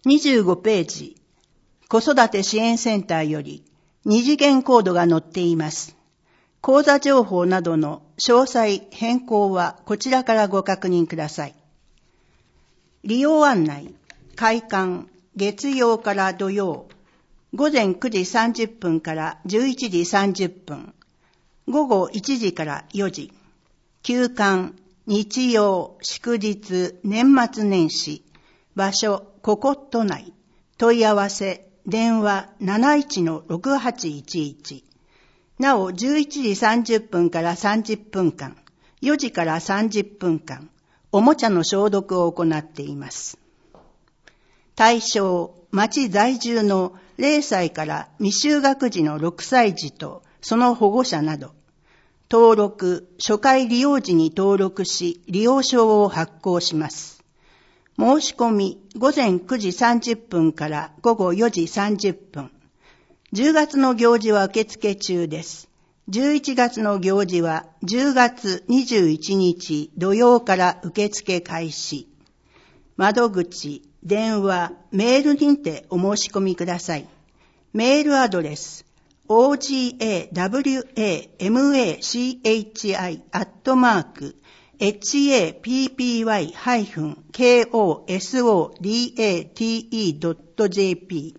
25ページ、子育て支援センターより二次元コードが載っています。口座情報などの詳細変更はこちらからご確認ください。利用案内、開館、月曜から土曜、午前9時30分から11時30分、午後1時から4時、休館、日曜、祝日、年末年始、場所、ココット内、問い合わせ、電話 71-6811。なお、11時30分から30分間、4時から30分間、おもちゃの消毒を行っています。対象、町在住の0歳から未就学児の6歳児とその保護者など、登録、初回利用時に登録し、利用証を発行します。申し込み、午前9時30分から午後4時30分。10月の行事は受付中です。11月の行事は10月21日土曜から受付開始。窓口、電話、メールにてお申し込みください。メールアドレス、ogawahappy-kosodate.jp。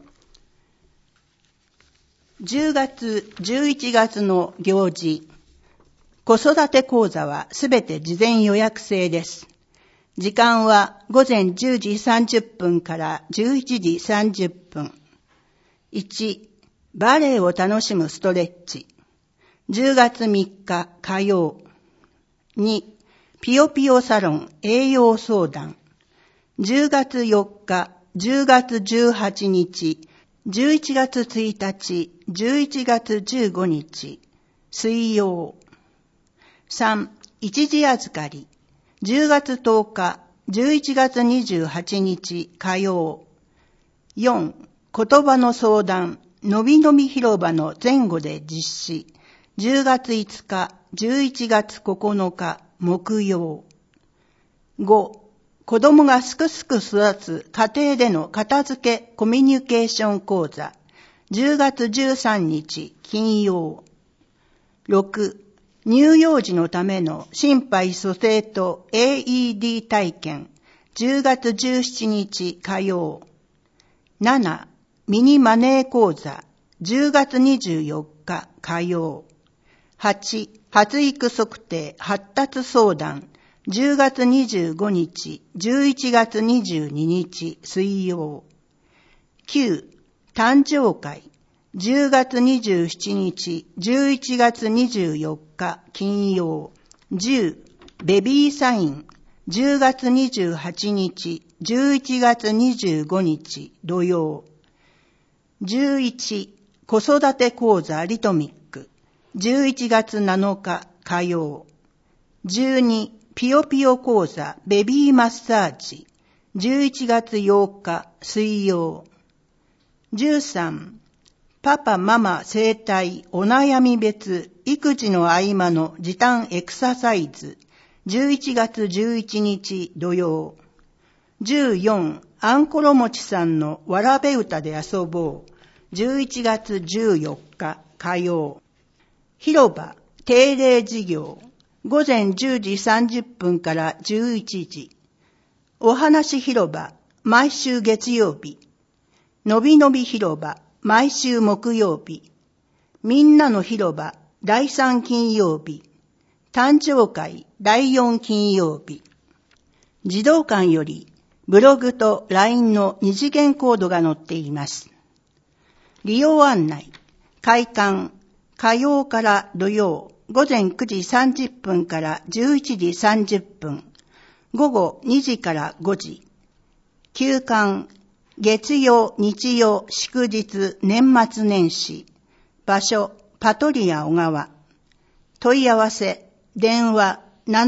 10月、11月の行事、子育て講座はすべて事前予約制です。時間は午前10時30分から11時30分。1、バレエを楽しむストレッチ。10月3日火曜。2、ピヨピヨサロン栄養相談。10月4日、10月18日、11月1日、11月15日、水曜。3、一時預かり。10月10日、11月28日火曜。4、言葉の相談、のびのび広場の前後で実施。10月5日、11月9日木曜。5、子供がすくすく育つ家庭での片付けコミュニケーション講座。10月13日金曜。6、乳幼児のための心肺蘇生と AED 体験。10月17日火曜。7、ミニマネー講座。10月24日火曜。8、発育測定発達相談。10月25日、11月22日水曜。9、誕生会。10月27日、11月24日金曜。10、ベビーサイン。10月28日、11月25日土曜。11、子育て講座リトミック。11月7日火曜。12、ピヨピヨ講座ベビーマッサージ。11月8日水曜。13、パパママ生態お悩み別育児の合間の時短エクササイズ。11月11日土曜。14、あんころもちさんのわらべ歌で遊ぼう。11月14日火曜。広場定例授業。午前10時30分から11時。お話広場、毎週月曜日。のびのび広場、毎週木曜日。みんなの広場、第3金曜日。誕生会、第4金曜日。児童館より、ブログと LINE の二次元コードが載っています。利用案内、開館、火曜から土曜。午前9時30分から11時30分、午後2時から5時、休館、月曜、日曜、祝日、年末年始、場所、パトリア小川、問い合わせ、電話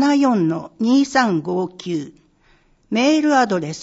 74-2359、メールアドレ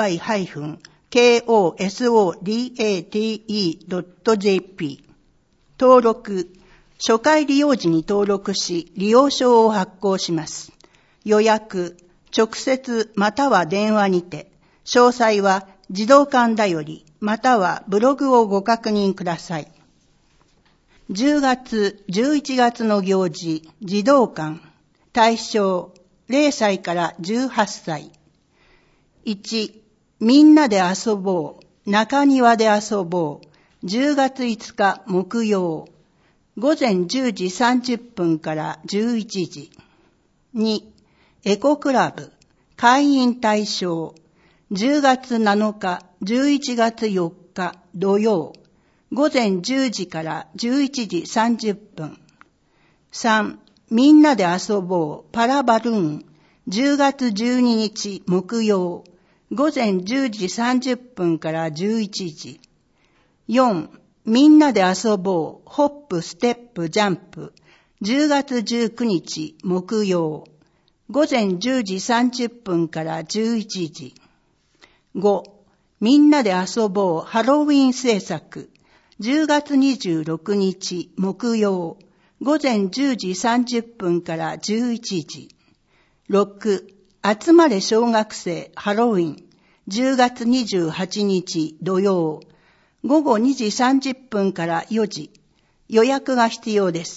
ス、patrawamachi@happy-kosodate.jp 登録、初回利用時に登録し、利用証を発行します。予約、直接または電話にて、詳細は児童館だより、またはブログをご確認ください。10月、11月の行事、児童館、対象、0歳から18歳。1、みんなで遊ぼう、中庭で遊ぼう、10月5日木曜、午前10時30分から11時。2、エコクラブ、会員対象、10月7日、11月4日土曜、午前10時から11時30分。3、みんなで遊ぼうパラバルーン、10月12日木曜、午前10時30分から11時。4、みんなで遊ぼうホップステップジャンプ、10月19日木曜、午前10時30分から11時。5、みんなで遊ぼうハロウィン制作、10月26日木曜、午前10時30分から11時。6、集まれ小学生ハロウィン、10月28日土曜、午後2時30分から4時。予約が必要です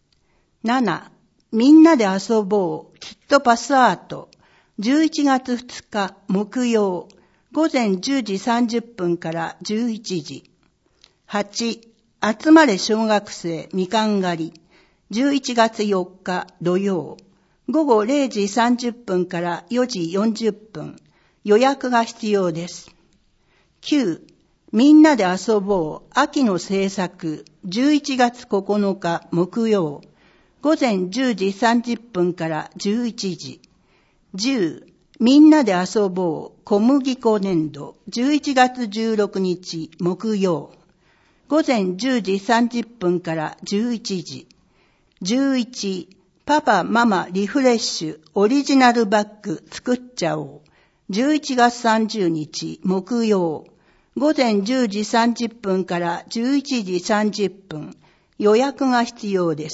。7、みんなで遊ぼうキットパスアート、11月2日木曜、午前10時30分から11時。8、集まれ小学生みかん狩り、11月4日土曜、午後0時30分から4時40分。予約が必要です。9、みんなで遊ぼう秋の制作、11月9日木曜、午前10時30分から11時。10、みんなで遊ぼう小麦粉粘土、11月16日木曜、午前10時30分から11時。11、パパママリフレッシュオリジナルバッグ作っちゃおう、11月30日木曜、午前10時30分から11時30分。予約が必要です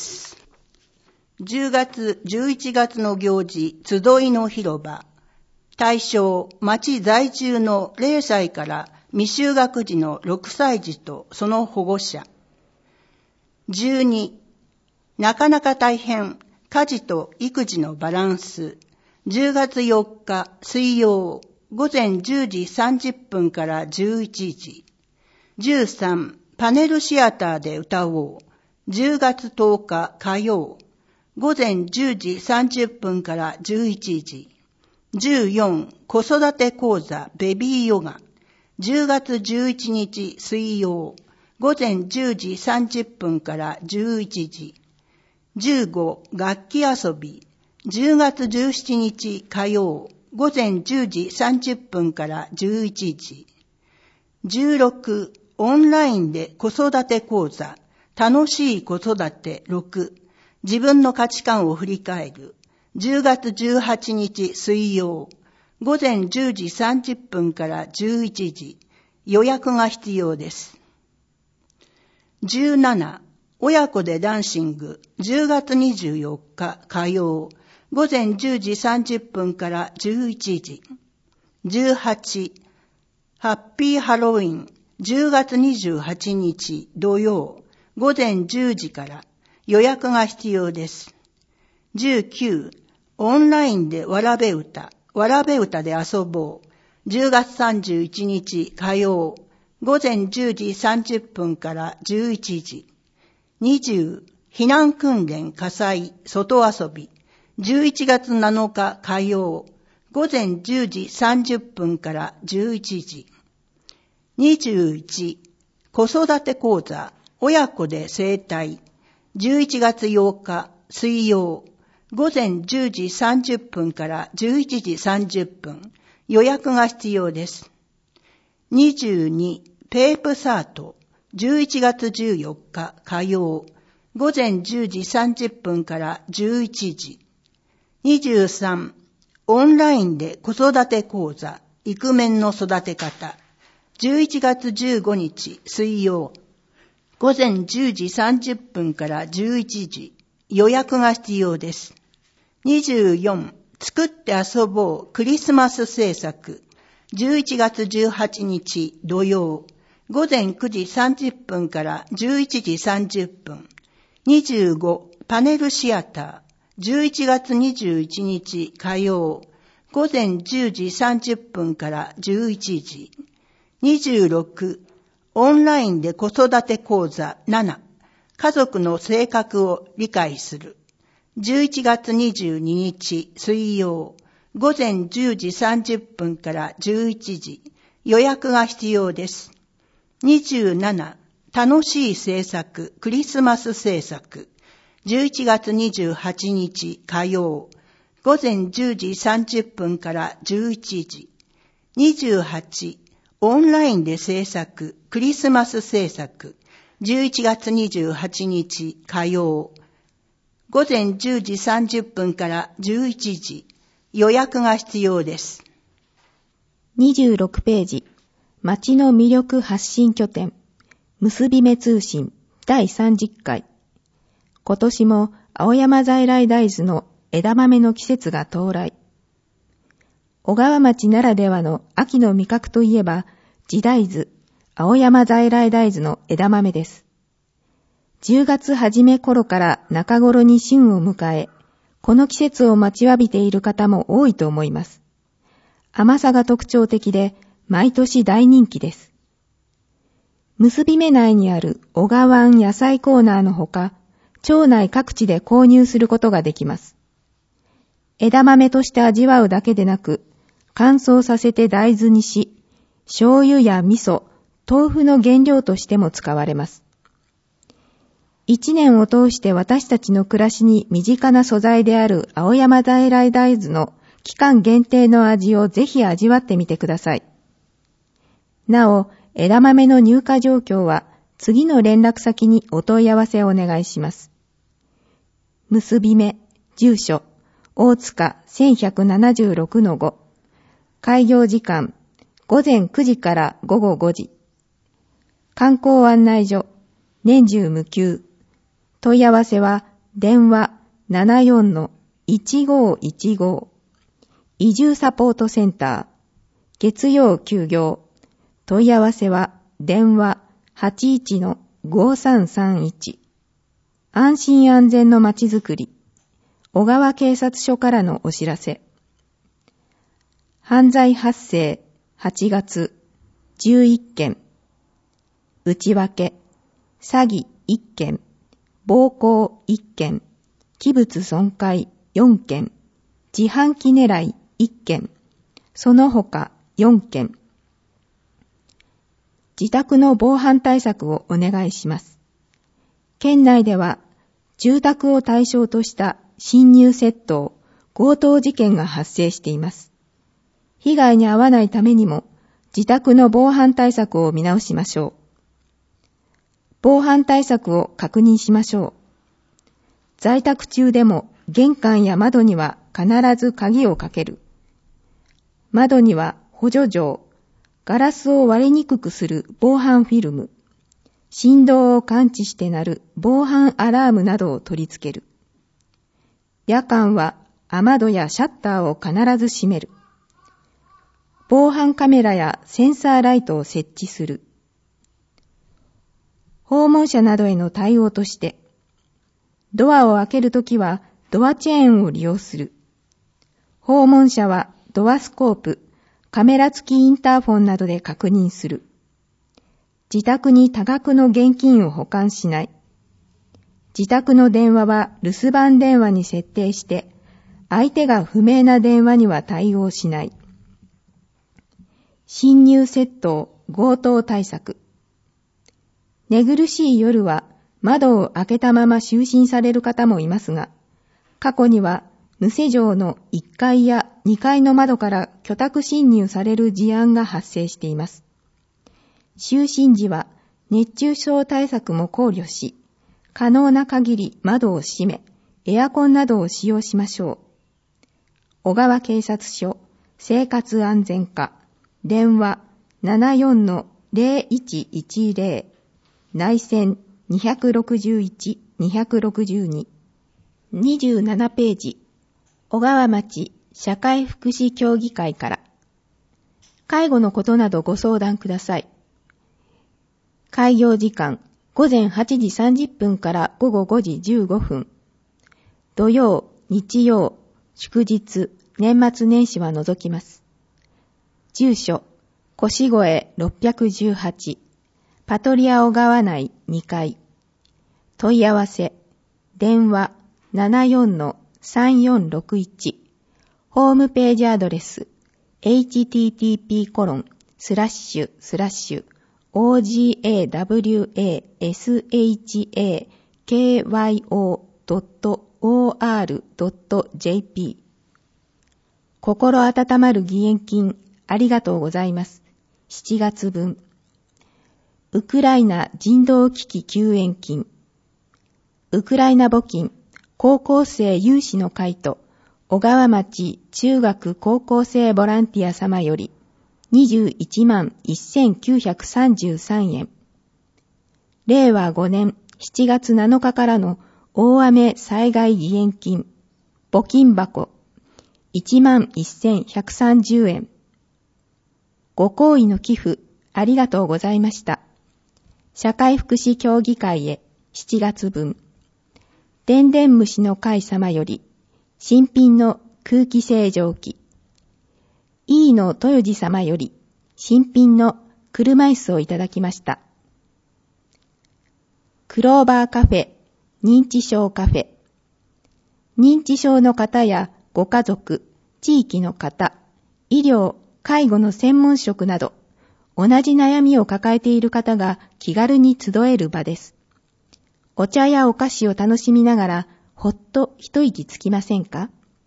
。10月、11月の行事、集いの広場。対象、町在住の0歳から未就学児の6歳児とその保護者。12、なかなか大変、家事と育児のバランス。10月4日水曜、午前10時30分から11時。13、パネルシアターで歌おう。10月10日火曜、午前10時30分から11時。14、子育て講座ベビーヨガ。10月11日水曜、午前10時30分から11時。15、楽器遊び。10月17日火曜、午前10時30分から11時。16、オンラインで子育て講座、楽しい子育て6、自分の価値観を振り返る。10月18日水曜、午前10時30分から11時。予約が必要です。17、親子でダンシング、10月24日火曜、午前10時30分から11時。18、ハッピーハロウィン、10月28日土曜、午前10時から。予約が必要です。19、オンラインでわらべ歌で遊ぼう。10月31日火曜、午前10時30分から11時。20、避難訓練火災外遊び。11月7日火曜、午前10時30分から11時。21、子育て講座親子で生態。11月8日水曜、午前10時30分から11時30分。予約が必要です。22、ペープサート。11月14日火曜、午前10時30分から11時。23、オンラインで子育て講座、イクメンの育て方。11月15日水曜、 午前10時30分から11時、予約が必要です。24、作って遊ぼうクリスマス制作。11月18日土曜、午前9時30分から11時30分。25、パネルシアター。11月21日火曜、午前10時30分から11時。26、オンラインで子育て講座7、家族の性格を理解する。11月22日水曜、午前10時30分から11時、予約が必要です。27、楽しい制作、クリスマス制作。11月28日火曜、午前10時30分から11時。28、オンラインで制作、クリスマス制作。11月28日火曜、午前10時30分から11時。予約が必要です。 26ページ、町の魅力発信拠点、結び目通信第30回。今年も青山在来大豆の枝豆の季節が到来。小川町ならではの秋の味覚といえば、地大豆、青山在来大豆の枝豆です。10月初め頃から中頃に旬を迎え、この季節を待ちわびている方も多いと思います。甘さが特徴的で、毎年大人気です。結び目内にある小川野菜コーナーのほか、町内各地で購入することができます。枝豆として味わうだけでなく、乾燥させて大豆にし、醤油や味噌、豆腐の原料としても使われます。一年を通して私たちの暮らしに身近な素材である青山在来大豆の期間限定の味をぜひ味わってみてください。なお、枝豆の入荷状況は次の連絡先にお問い合わせをお願いします。結び目、住所、大塚 1176-5。開業時間、午前9時から午後5時。観光案内所、年中無休。問い合わせは、電話 74-1515。移住サポートセンター、月曜休業。問い合わせは、電話 81-5331。安心安全のまちづくり。小川警察署からのお知らせ。犯罪発生8月11件。内訳。詐欺1件。暴行1件。器物損壊4件。自販機狙い1件。その他4件。自宅の防犯対策をお願いします。県内では住宅を対象とした侵入窃盗、強盗事件が発生しています。被害に遭わないためにも自宅の防犯対策を見直しましょう。防犯対策を確認しましょう。在宅中でも玄関や窓には必ず鍵をかける。窓には補助錠、ガラスを割れにくくする防犯フィルム、振動を感知して鳴る防犯アラームなどを取り付ける。夜間は雨戸やシャッターを必ず閉める。防犯カメラやセンサーライトを設置する。訪問者などへの対応として、ドアを開けるときはドアチェーンを利用する。訪問者はドアスコープ、カメラ付きインターフォンなどで確認する。自宅に多額の現金を保管しない。自宅の電話は留守番電話に設定して、相手が不明な電話には対応しない。侵入窃盗、強盗対策。寝苦しい夜は窓を開けたまま就寝される方もいますが、過去には無施錠の1階や2階の窓から居宅侵入される事案が発生しています。就寝時は熱中症対策も考慮し、可能な限り窓を閉め、エアコンなどを使用しましょう。小川警察署生活安全課電話 74-0110 内線 261、262。27ページ。小川町社会福祉協議会から。介護のことなどご相談ください。開業時間、午前8時30分から午後5時15分。土曜、日曜、祝日、年末年始は除きます。住所、越越618、パトリア小川内2階。問い合わせ、電話 74-3461。ホームページアドレス、http://ogawasakyo.or.jp。 心温まる義援金ありがとうございます。7月分。ウクライナ人道危機救援金。ウクライナ募金高校生有志の会と小川町中学高校生ボランティア様より21万1933円。令和5年7月7日からの大雨災害義援金募金箱1万1130円。ご厚意の寄付ありがとうございました。社会福祉協議会へ7月分。でんでん虫の会様より新品の空気清浄機。飯野豊次様より新品の車椅子をいただきました。クローバーカフェ認知症カフェ。認知症の方やご家族、地域の方、医療、介護の専門職など、同じ悩みを抱えている方が気軽に集える場です。お茶やお菓子を楽しみながら、ほっと一息つきませんか？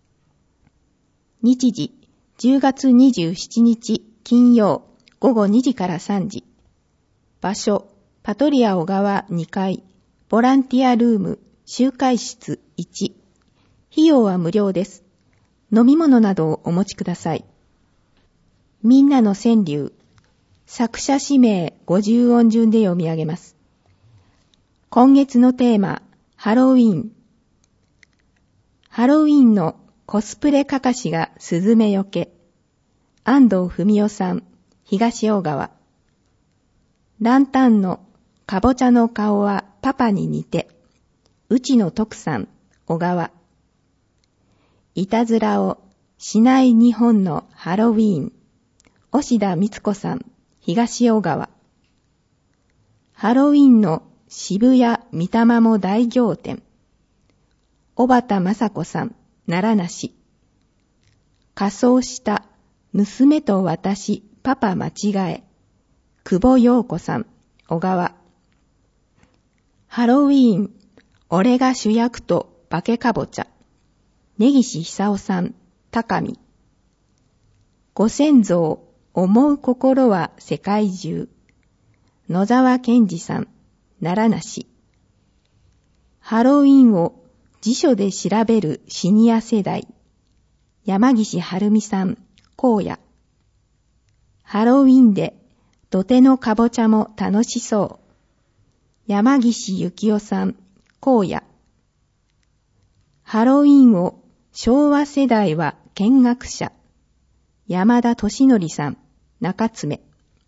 日時、10月27日金曜午後2時から3時。場所、パトリア小川2階、ボランティアルーム、集会室1。費用は無料です。飲み物などをお持ちください。みんなの川柳。作者氏名50音順で読み上げます。今月のテーマ、ハロウィン。ハロウィンのコスプレかかしがスズメよけ。安藤文夫さん、東大川。ランタンのかぼちゃの顔はパパに似て。内野徳さん、小川。いたずらをしない日本のハロウィーン。押田光子さん、東小川。ハロウィンの渋谷三玉も大仰天。小畑雅子さん、奈良梨。仮装した娘と私パパ間違え。久保陽子さん、小川。ハロウィーン、俺が主役と化けかぼちゃ。根岸久夫さん、高見。ご先祖を思う心は世界中。野沢健二さん、奈良梨。ハロウィンを辞書で調べるシニア世代。山岸晴美さん、荒野。ハロウィンで土手のかぼちゃも楽しそう。山岸幸夫さん、荒野。ハロウィンを昭和世代は見学者。山田俊則さん、中爪。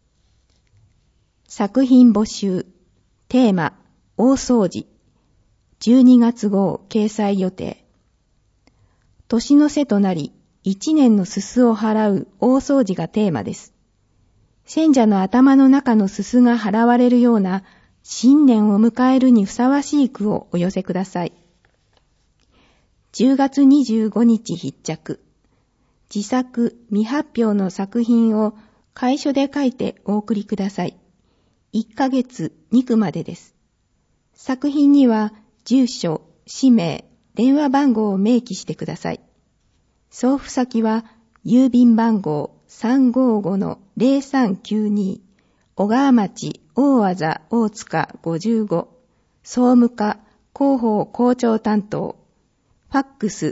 作品募集。テーマ、大掃除。12月号掲載予定。年の瀬となり、1年のすすを払う大掃除がテーマです。選者の頭の中のすすが払われるような新年を迎えるにふさわしい句をお寄せください。10月25日必着。自作未発表の作品を楷書で書いてお送りください。1ヶ月2句までです。作品には住所、氏名、電話番号を明記してください。送付先は郵便番号 355-0392 小川町大字大塚55総務課広報校長担当ファックス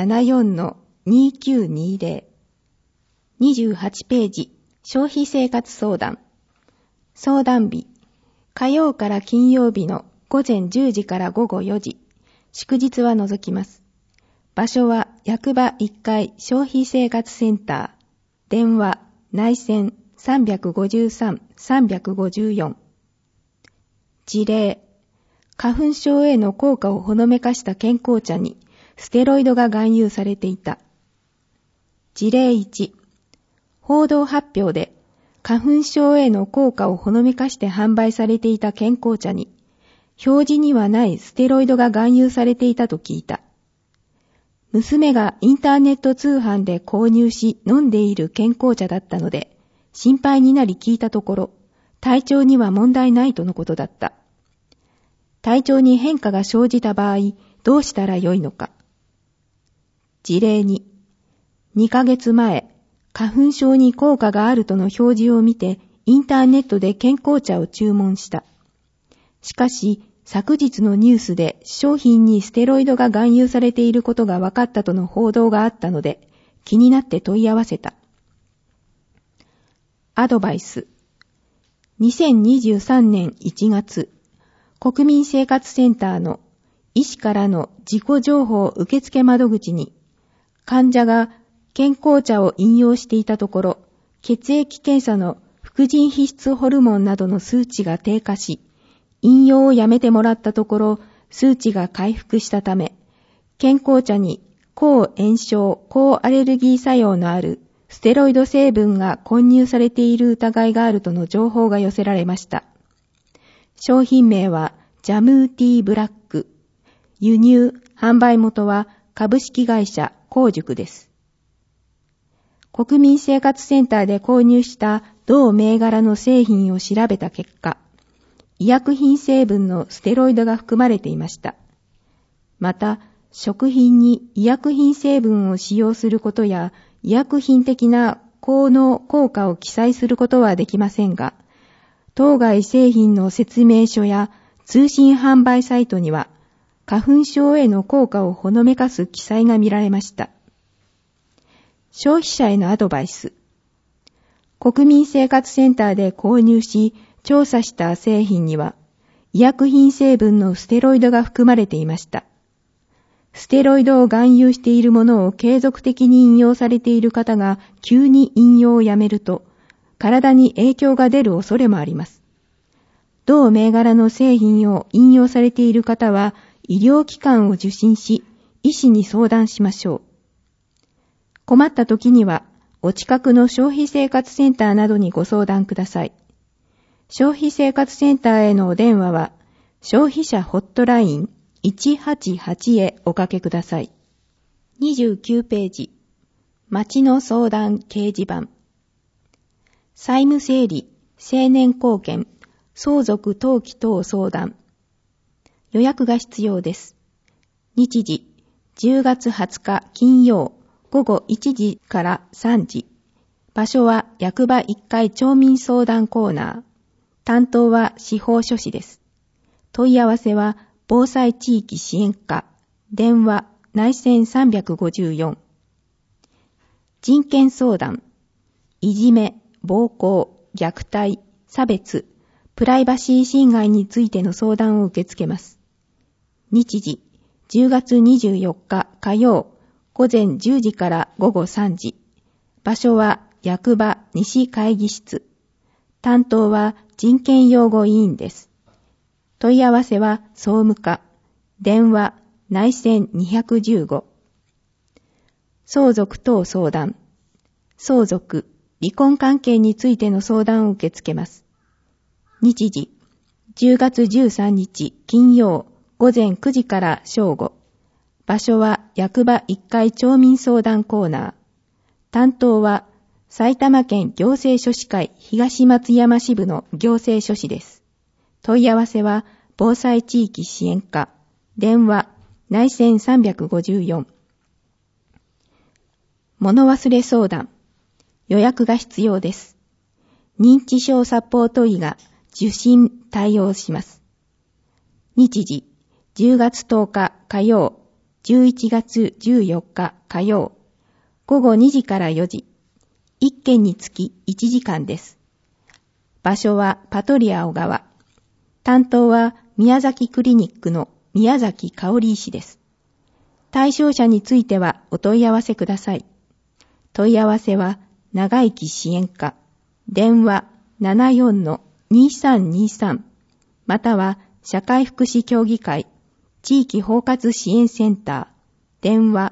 74-2920 28ページ消費生活相談相談日火曜から金曜日の午前10時から午後4時、祝日は除きます。場所は役場1階消費生活センター、電話内線353-354。事例、花粉症への効果をほのめかした健康茶にステロイドが含有されていた。事例1、報道発表で花粉症への効果をほのめかして販売されていた健康茶に表示にはないステロイドが含有されていたと聞いた。娘がインターネット通販で購入し飲んでいる健康茶だったので心配になり聞いたところ、体調には問題ないとのことだった。体調に変化が生じた場合、どうしたらよいのか。事例に、2ヶ月前、花粉症に効果があるとの表示を見て、インターネットで健康茶を注文した。しかし、昨日のニュースで商品にステロイドが含有されていることが分かったとの報道があったので、気になって問い合わせた。アドバイス。2023年1月、国民生活センターの医師からの自己情報受付窓口に、患者が健康茶を引用していたところ、血液検査の副腎皮質ホルモンなどの数値が低下し、引用をやめてもらったところ、数値が回復したため、健康茶に抗炎症、抗アレルギー作用のあるステロイド成分が混入されている疑いがあるとの情報が寄せられました。商品名はジャムーティーブラック。輸入・販売元は株式会社香塾です。国民生活センターで購入した同銘柄の製品を調べた結果、医薬品成分のステロイドが含まれていました。また、食品に医薬品成分を使用することや、医薬品的な効能・効果を記載することはできませんが、当該製品の説明書や通信販売サイトには、花粉症への効果をほのめかす記載が見られました。消費者へのアドバイス。国民生活センターで購入し、調査した製品には、医薬品成分のステロイドが含まれていました。ステロイドを含有しているものを継続的に引用されている方が急に引用をやめると、体に影響が出る恐れもあります。同銘柄の製品を引用されている方は、医療機関を受診し、医師に相談しましょう。困った時には、お近くの消費生活センターなどにご相談ください。消費生活センターへのお電話は、消費者ホットライン188へおかけください。29ページ。町の相談掲示板。債務整理、成年後見、相続登記等相談。予約が必要です。日時、10月20日金曜、午後1時から3時。場所は役場1階町民相談コーナー。担当は司法書士です。問い合わせは防災地域支援課、電話内線354。人権相談、いじめ、暴行、虐待、差別、プライバシー侵害についての相談を受け付けます。日時、10月24日火曜、午前10時から午後3時。場所は役場西会議室。担当は人権擁護委員です。問い合わせは総務課。電話内線215。相続等相談。相続、離婚関係についての相談を受け付けます。日時、10月13日金曜午前9時から正午。場所は役場1階町民相談コーナー。担当は埼玉県行政書士会東松山支部の行政書士です。問い合わせは防災地域支援課。電話内線354。物忘れ相談。予約が必要です。認知症サポート医が受診対応します。日時、10月10日火曜、11月14日火曜、午後2時から4時、1件につき1時間です。場所はパトリア小川。担当は宮崎クリニックの宮崎香織医師です。対象者についてはお問い合わせください。問い合わせは長生き支援課、電話 74-2323 または社会福祉協議会地域包括支援センター、電話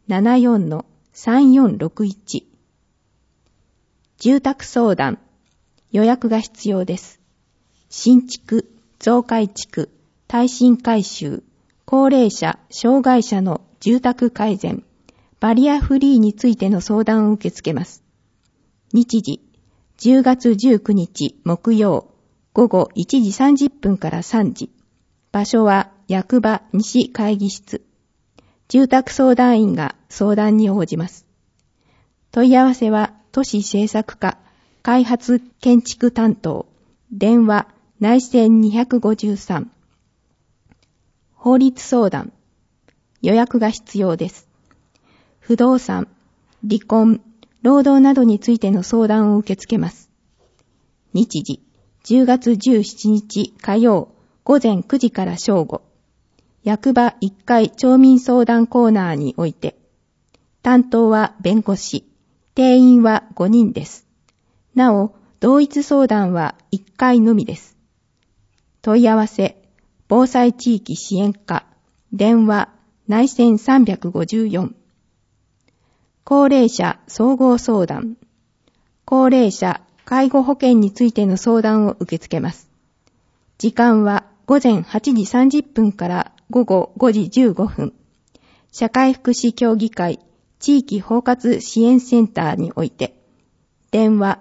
74-3461 住宅相談、予約が必要です。新築、増改築、耐震改修、高齢者、障害者の住宅改善、バリアフリーについての相談を受け付けます。日時、10月19日木曜、午後1時30分から3時。場所は役場西会議室。住宅相談員が相談に応じます。問い合わせは都市政策課、開発建築担当、電話内線253。法律相談、予約が必要です。不動産、離婚、労働などについての相談を受け付けます。日時、10月17日火曜、午前9時から正午。役場1階町民相談コーナーにおいて、担当は弁護士、定員は5人です。なお、同一相談は1回のみです。問い合わせ、防災地域支援課、電話、内線354。高齢者総合相談、高齢者介護保険についての相談を受け付けます。時間は午前8時30分から午後5時15分。社会福祉協議会地域包括支援センターにおいて、電話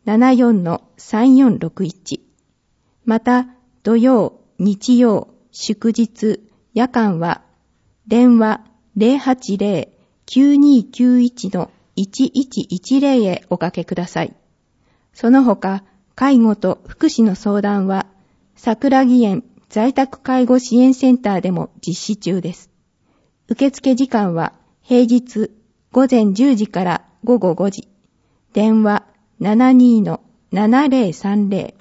74-3461。また、土曜、日曜、祝日、夜間は、電話 080-9291-1110 へおかけください。その他、介護と福祉の相談は、桜木園在宅介護支援センターでも実施中です。受付時間は平日午前10時から午後5時。電話 72-7030。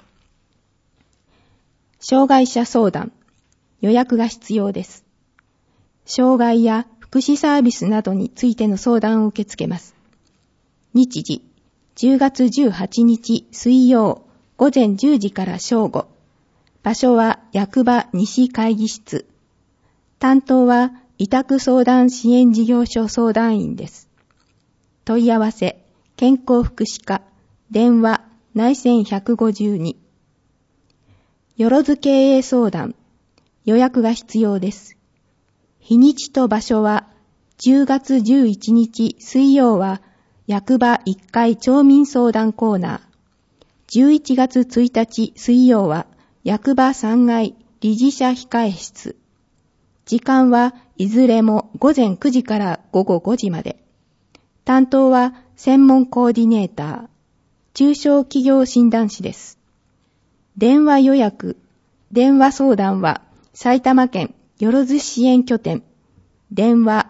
障害者相談、予約が必要です。障害や福祉サービスなどについての相談を受け付けます。日時、10月18日水曜午前10時から正午。場所は役場西会議室。担当は委託相談支援事業所相談員です。問い合わせ、健康福祉課、電話内線152。よろず経営相談、予約が必要です。日にちと場所は10月11日水曜は役場1階町民相談コーナー。11月1日水曜は役場3階理事者控え室。時間はいずれも午前9時から午後5時まで。担当は専門コーディネーター、中小企業診断士です。電話予約、電話相談は埼玉県よろず支援拠点。電話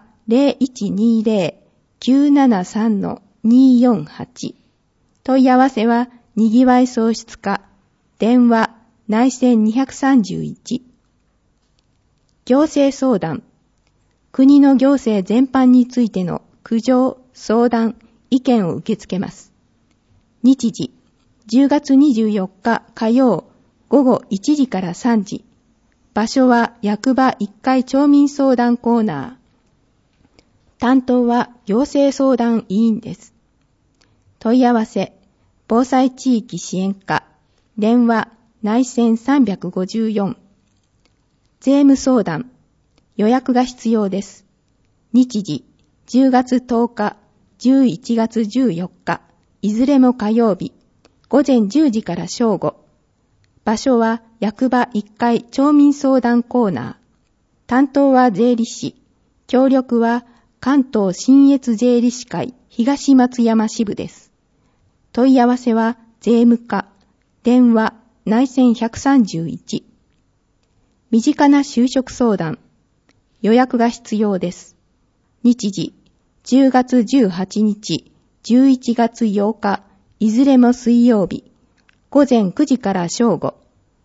0120-973-248。問い合わせはにぎわい創出課。電話内線231。行政相談。国の行政全般についての苦情、相談、意見を受け付けます。日時、10月24日火曜午後1時から3時。場所は役場1階町民相談コーナー。担当は行政相談委員です。問い合わせ、防災地域支援課、電話内線354。税務相談、予約が必要です。日時、10月10日、11月14日、いずれも火曜日、午前10時から正午。場所は役場1階町民相談コーナー。担当は税理士。協力は関東信越税理士会東松山支部です。問い合わせは税務課。電話内線131。身近な就職相談。予約が必要です。日時、10月18日、11月8日、いずれも水曜日。午前9時から正午。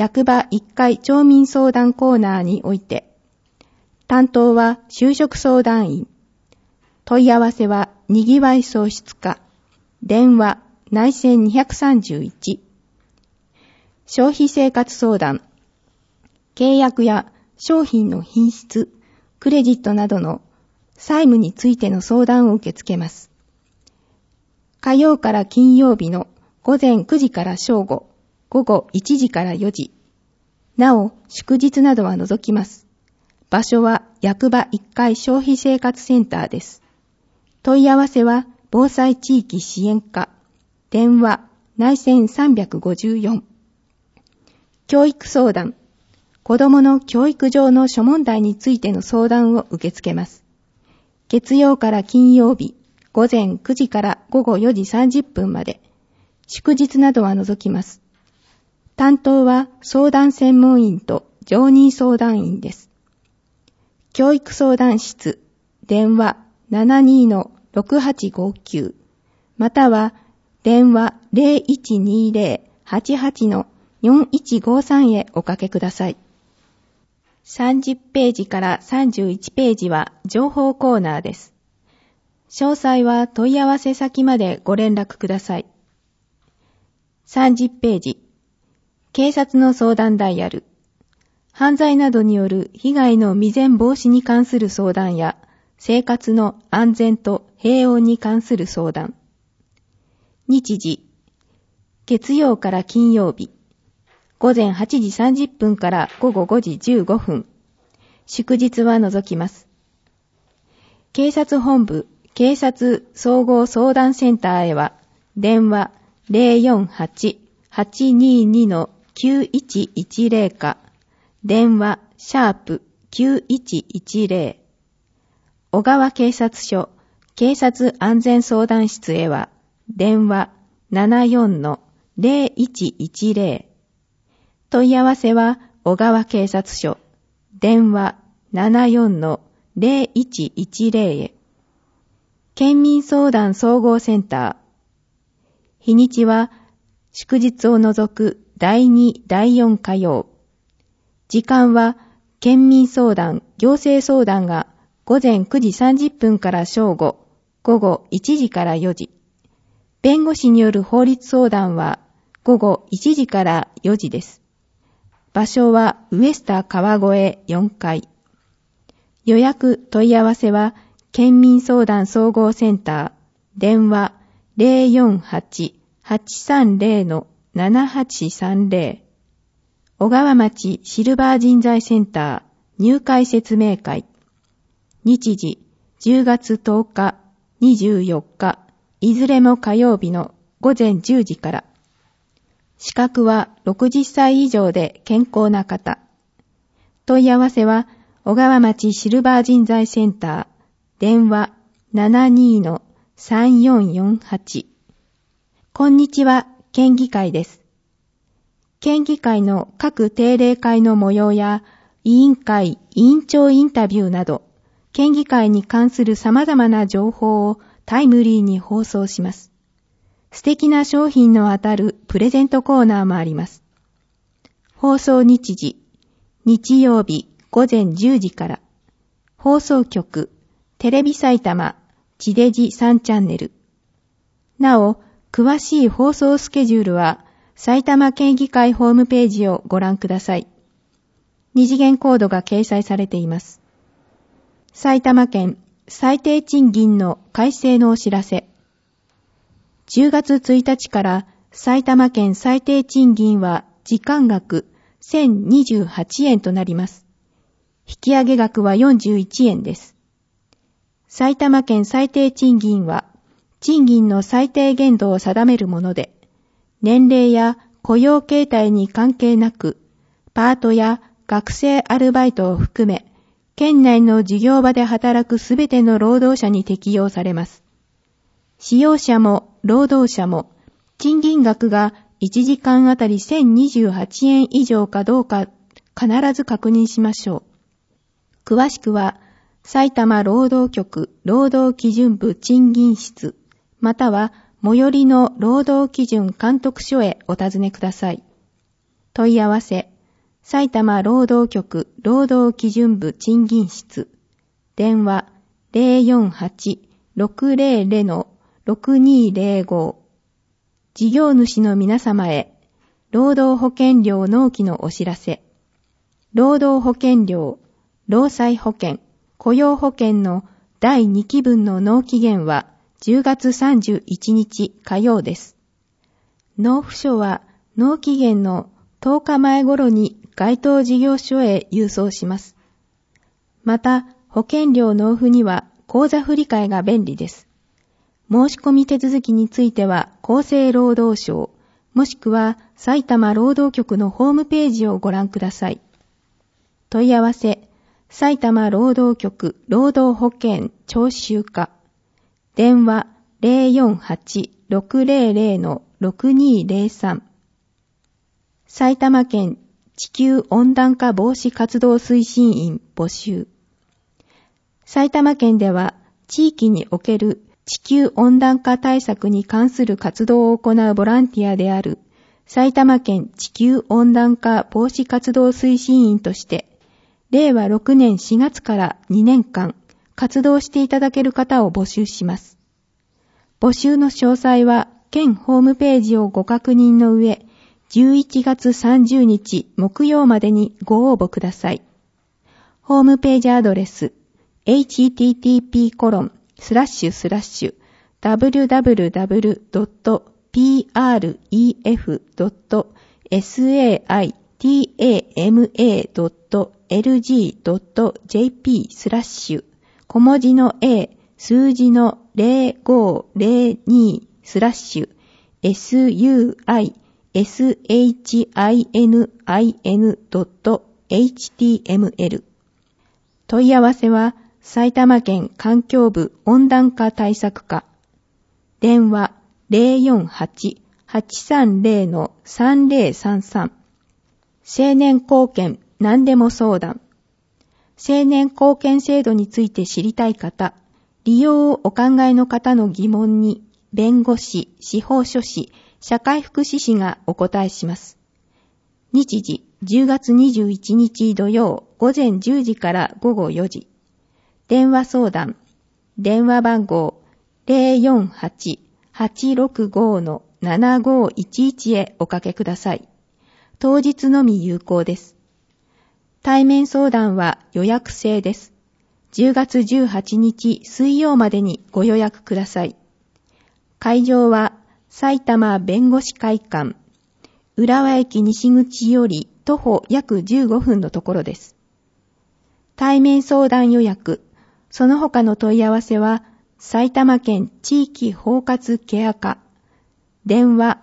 役場1階町民相談コーナーにおいて、担当は就職相談員。問い合わせはにぎわい創出課。電話内線231。消費生活相談。契約や商品の品質、クレジットなどの債務についての相談を受け付けます。火曜から金曜日の午前9時から正午、午後1時から4時。なお、祝日などは除きます。場所は役場1階消費生活センターです。問い合わせは防災地域支援課。電話内線354。教育相談。子どもの教育上の諸問題についての相談を受け付けます。月曜から金曜日、午前9時から午後4時30分まで。祝日などは除きます。担当は相談専門員と常任相談員です。教育相談室、電話72-6859、または電話0120-88-4153へおかけください。30ページから31ページは情報コーナーです。詳細は問い合わせ先までご連絡ください。30ページ、警察の相談ダイヤル。犯罪などによる被害の未然防止に関する相談や、生活の安全と平穏に関する相談。日時、月曜から金曜日、午前8時30分から午後5時15分。祝日は除きます。警察本部警察総合相談センターへは、電話048-822-9110か、電話#9110。小川警察署警察安全相談室へは、電話74-0110。問い合わせは小川警察署、電話74-0110へ。県民相談総合センター。日にちは祝日を除く第2、第4火曜。時間は県民相談、行政相談が午前9時30分から正午、午後1時から4時。弁護士による法律相談は午後1時から4時です。場所はウエスタ川越4階。予約問い合わせは県民相談総合センター、電話048-830-7830。小川町シルバー人材センター入会説明会。日時10月10日、24日、いずれも火曜日の午前10時から。資格は60歳以上で健康な方。問い合わせは小川町シルバー人材センター、電話72-3448。こんにちは、県議会です。県議会の各定例会の模様や委員会、委員長インタビューなど、県議会に関する様々な情報をタイムリーに放送します。素敵な商品の当たるプレゼントコーナーもあります。放送日時、日曜日午前10時から。放送局、テレビ埼玉、地デジ3チャンネル。なお、詳しい放送スケジュールは、埼玉県議会ホームページをご覧ください。二次元コードが掲載されています。埼玉県最低賃金の改正のお知らせ。10月1日から埼玉県最低賃金は時間額1028円となります。引き上げ額は41円です。埼玉県最低賃金は賃金の最低限度を定めるもので、年齢や雇用形態に関係なく、パートや学生アルバイトを含め、県内の事業場で働くすべての労働者に適用されます。使用者も労働者も賃金額が1時間あたり1028円以上かどうか必ず確認しましょう。詳しくは埼玉労働局労働基準部賃金室または最寄りの労働基準監督署へお尋ねください。問い合わせ埼玉労働局労働基準部賃金室、電話 048-600-6205。事業主の皆様へ、労働保険料納期のお知らせ。労働保険料、労災保険、雇用保険の第2期分の納期限は10月31日火曜です。納付書は納期限の10日前頃に該当事業所へ郵送します。また、保険料納付には口座振替が便利です。申し込み手続きについては厚生労働省、もしくは埼玉労働局のホームページをご覧ください。問い合わせ、埼玉労働局労働保険徴収課、電話 048-600-6203。埼玉県地球温暖化防止活動推進員募集。埼玉県では地域における地球温暖化対策に関する活動を行うボランティアである埼玉県地球温暖化防止活動推進員として令和6年4月から2年間活動していただける方を募集します。募集の詳細は県ホームページをご確認の上、11月30日木曜までにご応募ください。ホームページアドレス http://www.prefutama.lg.jp/ 小文字の a 数字の0502/SUISHININ.html 問い合わせは埼玉県環境部温暖化対策課、電話 048-830-3033。青年貢献何でも相談。青年貢献制度について知りたい方、利用をお考えの方の疑問に弁護士、司法書士、社会福祉士がお答えします。日時10月21日土曜午前10時から午後4時。電話相談。電話番号 048-865-7511 へおかけください。当日のみ有効です。対面相談は予約制です。10月18日水曜までにご予約ください。会場は埼玉弁護士会館、浦和駅西口より徒歩約15分のところです。対面相談予約、その他の問い合わせは埼玉県地域包括ケア課、電話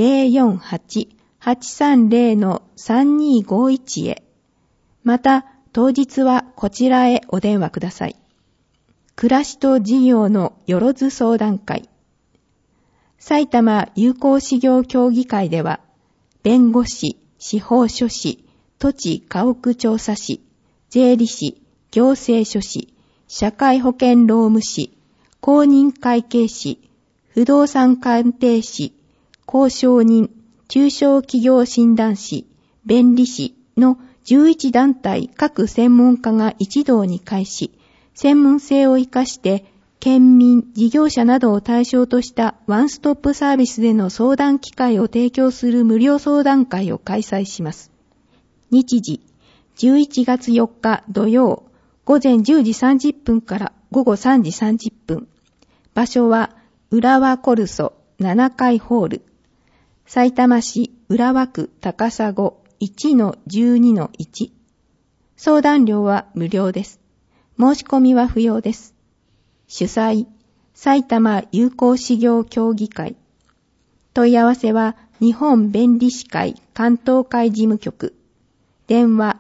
048-830-3251 へ。また、当日はこちらへお電話ください。暮らしと事業のよろず相談会。埼玉友好事業協議会では、弁護士、司法書士、土地家屋調査士、税理士、行政書士、社会保険労務士、公認会計士、不動産鑑定士、交渉人、中小企業診断士、弁理士の11団体各専門家が一堂に会し、専門性を生かして県民、事業者などを対象としたワンストップサービスでの相談機会を提供する無料相談会を開催します。日時、11月4日土曜、午前10時30分から午後3時30分。場所は浦和コルソ7階ホール。さいたま市浦和区高砂 1-12-1。相談料は無料です。申し込みは不要です。主催、埼玉友好事業協議会。問い合わせは日本弁理士会関東会事務局。電話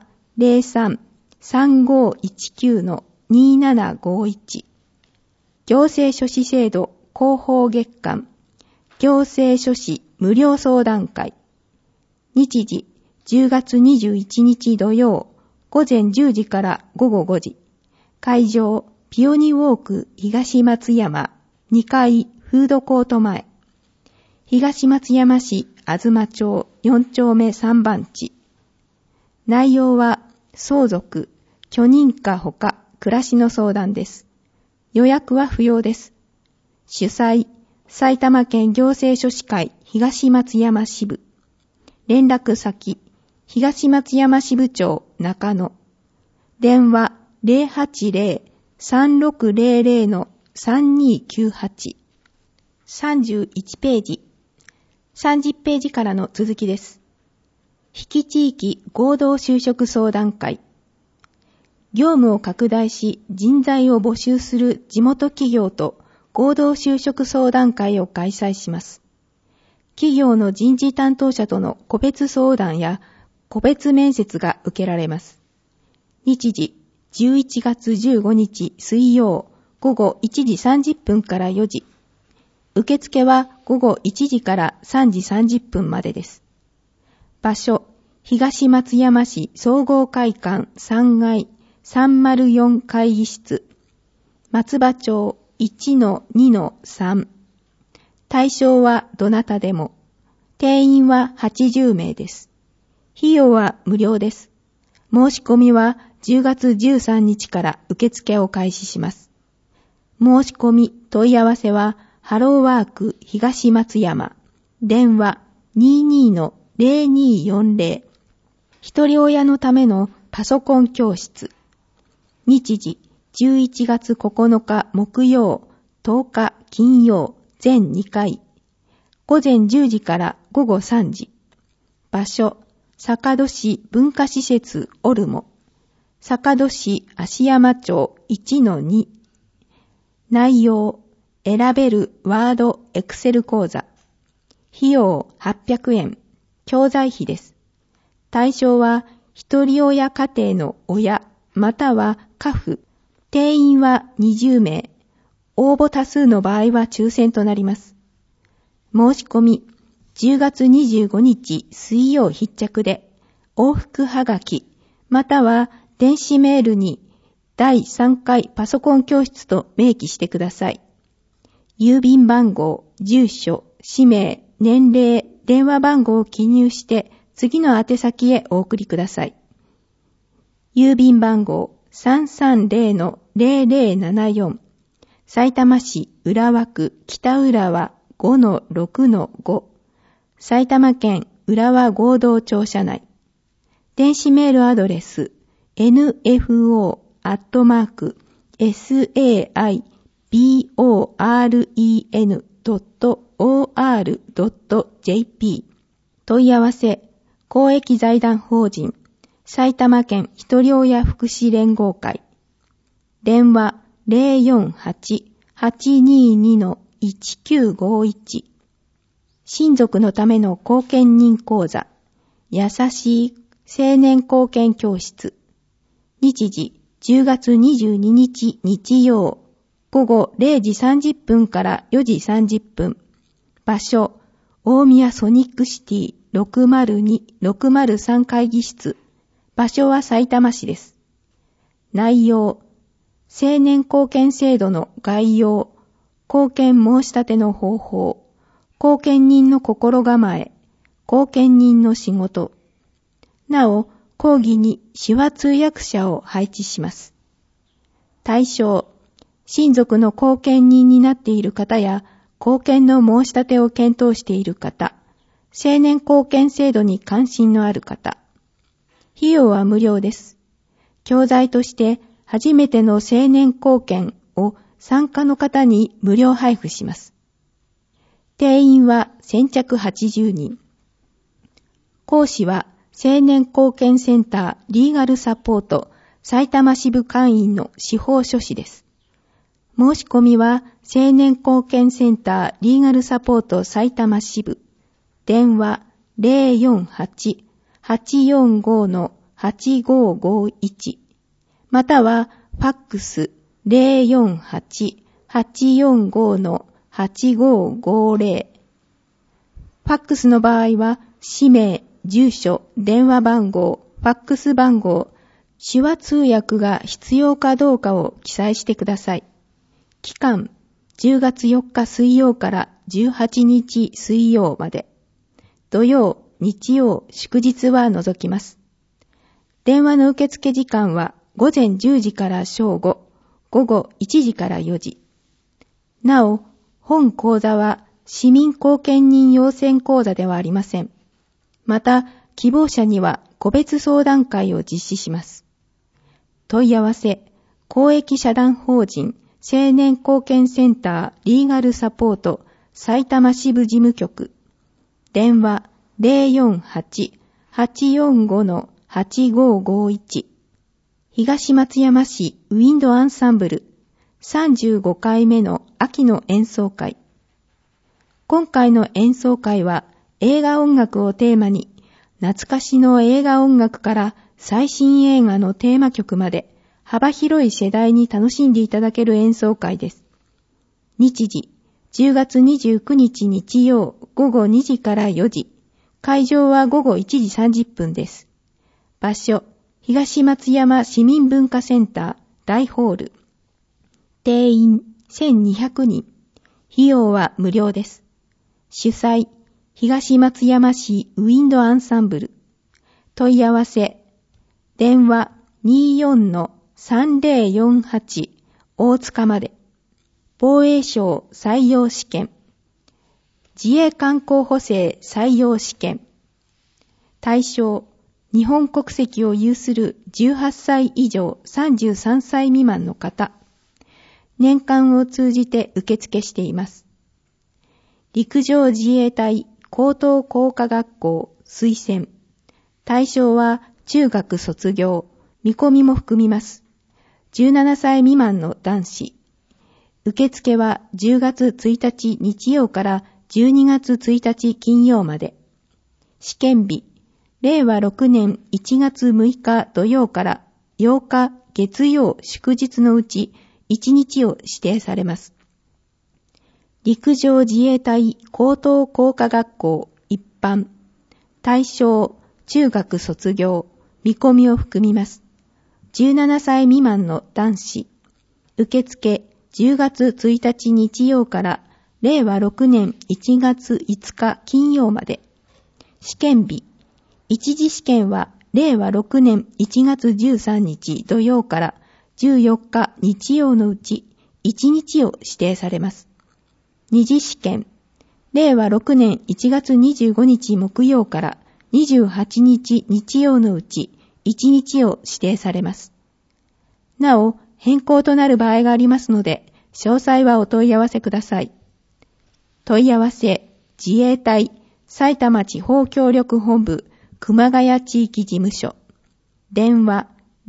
03-3519-2751。行政書士制度広報月間。行政書士無料相談会。日時10月21日土曜午前10時から午後5時。会場ピオニウォーク東松山2階フードコート前。東松山市東町4丁目3番地。 内容は相続、許認可ほか暮らしの相談です。予約は不要です。主催、埼玉県行政書士会東松山支部。連絡先、東松山支部長中野。電話080-3600-3298。31ページ。30ページからの続きです。比企地域合同就職相談会。業務を拡大し人材を募集する地元企業と合同就職相談会を開催します。企業の人事担当者との個別相談や個別面接が受けられます。日時11月15日水曜午後1時30分から4時。受付は午後1時から3時30分までです。場所、東松山市総合会館3階304会議室。松葉町 1-2-3。対象はどなたでも。定員は80名です。費用は無料です。申し込みは10月13日から受付を開始します。申し込み問い合わせはハローワーク東松山。電話 22-0240。一人親のためのパソコン教室。日時11月9日木曜、10日金曜、全2回。午前10時から午後3時。場所、坂戸市文化施設オルモ。坂戸市芦山町 1-2。内容、選べるワードエクセル講座。費用800円。教材費です。対象は一人親家庭の親または家父。定員は20名。応募多数の場合は抽選となります。申し込み10月25日水曜必着で往復はがきまたは電子メールに第3回パソコン教室と明記してください。郵便番号、住所、氏名、年齢、電話番号を記入して次の宛先へお送りください。郵便番号 330-0074 さいたま市浦和区北浦和 5-6-5 埼玉県浦和合同庁舎内。電子メールアドレス nfo@saibor.or.jp 問い合わせ公益財団法人埼玉県ひとり親福祉連合会。電話 048-822-1951。親族のための後見人講座。優しい青年後見教室。日時10月22日日曜午後0時30分から4時30分。場所大宮ソニックシティ 602-603 会議室。場所はさいたま市です。内容、青年後見制度の概要、後見申し立ての方法、後見人の心構え、後見人の仕事。なお、講義に手話通訳者を配置します。対象、親族の後見人になっている方や、後見の申し立てを検討している方、青年後見制度に関心のある方。費用は無料です。教材として初めての青年後見を参加の方に無料配布します。定員は先着80人。講師は青年後見センターリーガルサポート埼玉支部会員の司法書士です。申し込みは青年後見センターリーガルサポート埼玉支部。電話 048-845-8551 またはファックス 048-845-8550 ファックスの場合は氏名、住所、電話番号、ファックス番号、手話通訳が必要かどうかを記載してください。期間10月4日水曜から18日水曜まで。土曜、日曜、祝日は除きます。 電話の受付時間は午前10時から正午、午後1時から4時。なお、本講座は市民後見人養成講座ではありません。また、希望者には個別相談会を実施します。問い合わせ、公益社団法人青年貢献センターリーガルサポート埼玉支部事務局。電話 048-845-8551。東松山市ウィンドアンサンブル35回目の秋の演奏会。今回の演奏会は映画音楽をテーマに、懐かしの映画音楽から最新映画のテーマ曲まで幅広い世代に楽しんでいただける演奏会です。日時、10月29日日曜午後2時から4時。会場は午後1時30分です。場所、東松山市民文化センター大ホール。定員1200人。費用は無料です。主催、東松山市ウィンドアンサンブル。問い合わせ、電話 24-3048 大塚まで。防衛省採用試験。自衛官候補生採用試験。対象、日本国籍を有する18歳以上33歳未満の方。年間を通じて受付しています。陸上自衛隊高等工科学校推薦。対象は中学卒業、見込みも含みます。17歳未満の男子。受付は10月1日日曜から12月1日金曜まで。試験日、令和6年1月6日土曜から8日月曜祝日のうち1日を指定されます。陸上自衛隊高等工科学校一般。対象、中学卒業、見込みを含みます。17歳未満の男子。受付、10月1日日曜から令和6年1月5日金曜まで。試験日。一次試験は令和6年1月13日土曜から14日日曜のうち1日を指定されます。二次試験。令和6年1月25日木曜から28日日曜のうち1日を指定されます。なお、変更となる場合がありますので、詳細はお問い合わせください。問い合わせ、自衛隊埼玉地方協力本部熊谷地域事務所。電話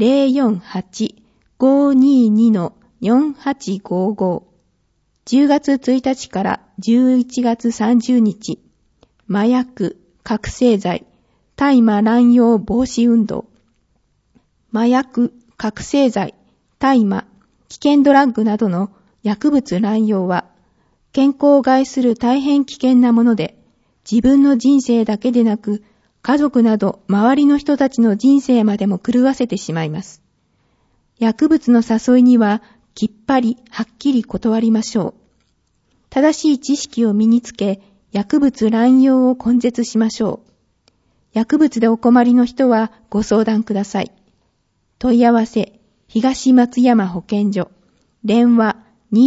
048-522-4855。10月1日から11月30日、麻薬、覚醒剤、大麻乱用防止運動。麻薬、覚醒剤、大麻、危険ドラッグなどの薬物乱用は、健康を害する大変危険なもので、自分の人生だけでなく、家族など周りの人たちの人生までも狂わせてしまいます。薬物の誘いには、きっぱりはっきり断りましょう。正しい知識を身につけ、薬物乱用を根絶しましょう。薬物でお困りの人はご相談ください。問い合わせ、東松山保健所。電話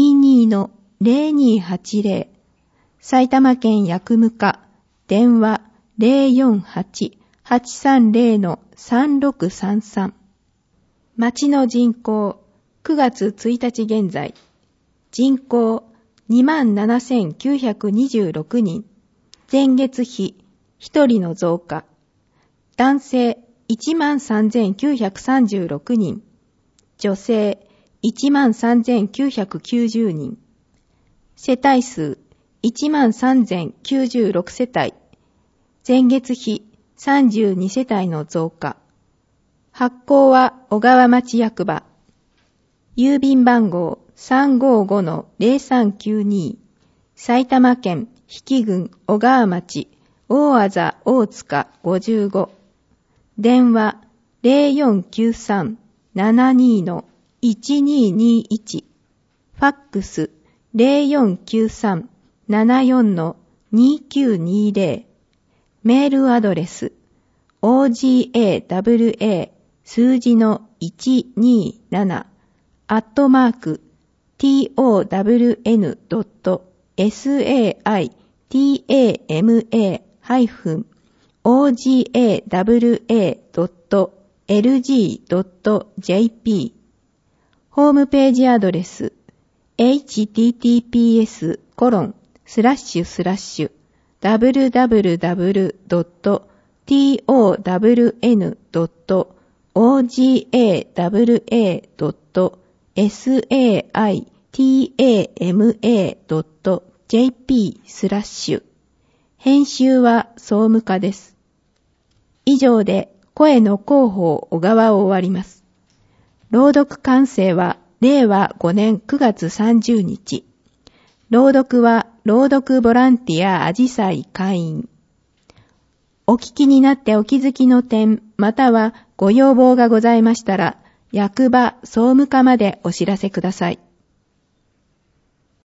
22-0280。埼玉県薬務課。電話 048-830-3633。町の人口、9月1日現在。人口、27,926 人。前月比、1人の増加。男性、13,936 人。女性、13,990 人。世帯数、13,096 世帯。前月比、32世帯の増加。発行は小川町役場。郵便番号 355-0392 埼玉県比企郡小川町大字大塚55。電話 0493-72-1221。ファックス 0493-74-2920。メールアドレス ogawa 数字の127township.ogawa.lg.jp ホームページアドレス https://www.township.jp 編集は総務課です。以上で声の広報小川を終わります。朗読完成は令和5年9月30日。朗読は朗読ボランティアあじさい会員。お聞きになってお気づきの点、またはご要望がございましたら、役場総務課までお知らせください。